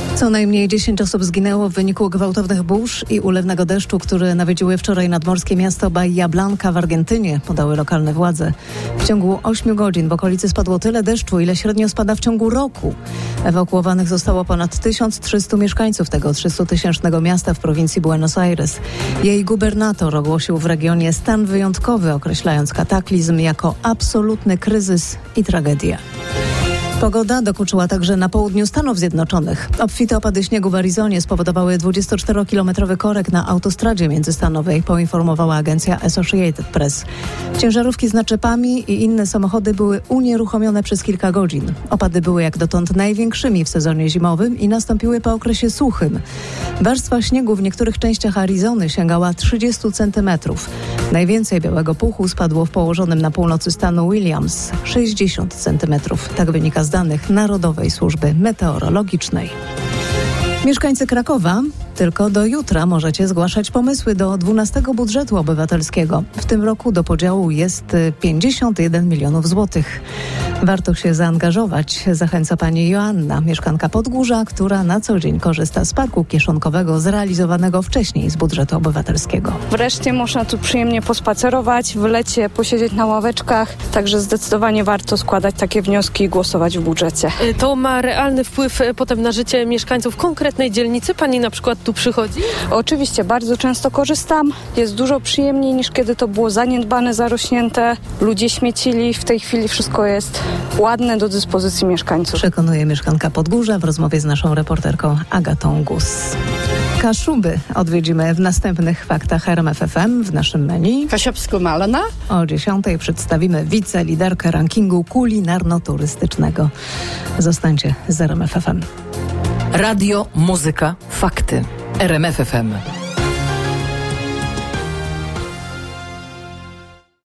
Co najmniej 10 osób zginęło w wyniku gwałtownych burz i ulewnego deszczu, które nawiedziły wczoraj nadmorskie miasto Bahia Blanca w Argentynie, podały lokalne władze. W ciągu 8 godzin w okolicy spadło tyle deszczu, ile średnio spada w ciągu roku. Ewakuowanych zostało ponad 1300 mieszkańców tego 300-tysięcznego miasta w prowincji Buenos Aires. Jej gubernator ogłosił w regionie stan wyjątkowy, określając kataklizm jako absolutny kryzys i tragedię. Pogoda dokuczyła także na południu Stanów Zjednoczonych. Obfite opady śniegu w Arizonie spowodowały 24-kilometrowy korek na autostradzie międzystanowej, poinformowała agencja Associated Press. Ciężarówki z naczepami i inne samochody były unieruchomione przez kilka godzin. Opady były jak dotąd największymi w sezonie zimowym i nastąpiły po okresie suchym. Warstwa śniegu w niektórych częściach Arizony sięgała 30 centymetrów. Najwięcej białego puchu spadło w położonym na północy stanu Williams, 60 centymetrów. Tak wynika z danych Narodowej Służby Meteorologicznej. Mieszkańcy Krakowa, tylko do jutra możecie zgłaszać pomysły do 12 budżetu obywatelskiego. W tym roku do podziału jest 51 milionów złotych. Warto się zaangażować, zachęca pani Joanna, mieszkanka Podgórza, która na co dzień korzysta z parku kieszonkowego zrealizowanego wcześniej z budżetu obywatelskiego. Wreszcie można tu przyjemnie pospacerować, w lecie posiedzieć na ławeczkach, także zdecydowanie warto składać takie wnioski i głosować w budżecie. To ma realny wpływ potem na życie mieszkańców konkretnej dzielnicy? Pani na przykład tu przychodzi? Oczywiście, bardzo często korzystam. Jest dużo przyjemniej niż kiedy to było zaniedbane, zarośnięte. Ludzie śmiecili, w tej chwili wszystko jest ładne, do dyspozycji mieszkańców. Przekonuje mieszkanka Podgórza w rozmowie z naszą reporterką Agatą Gus. Kaszuby odwiedzimy w następnych faktach RMF FM w naszym menu. Kasiopsko-Malna. O 10:00 przedstawimy wiceliderkę rankingu kulinarno-turystycznego. Zostańcie z RMF FM. Radio, muzyka, fakty. RMF FM.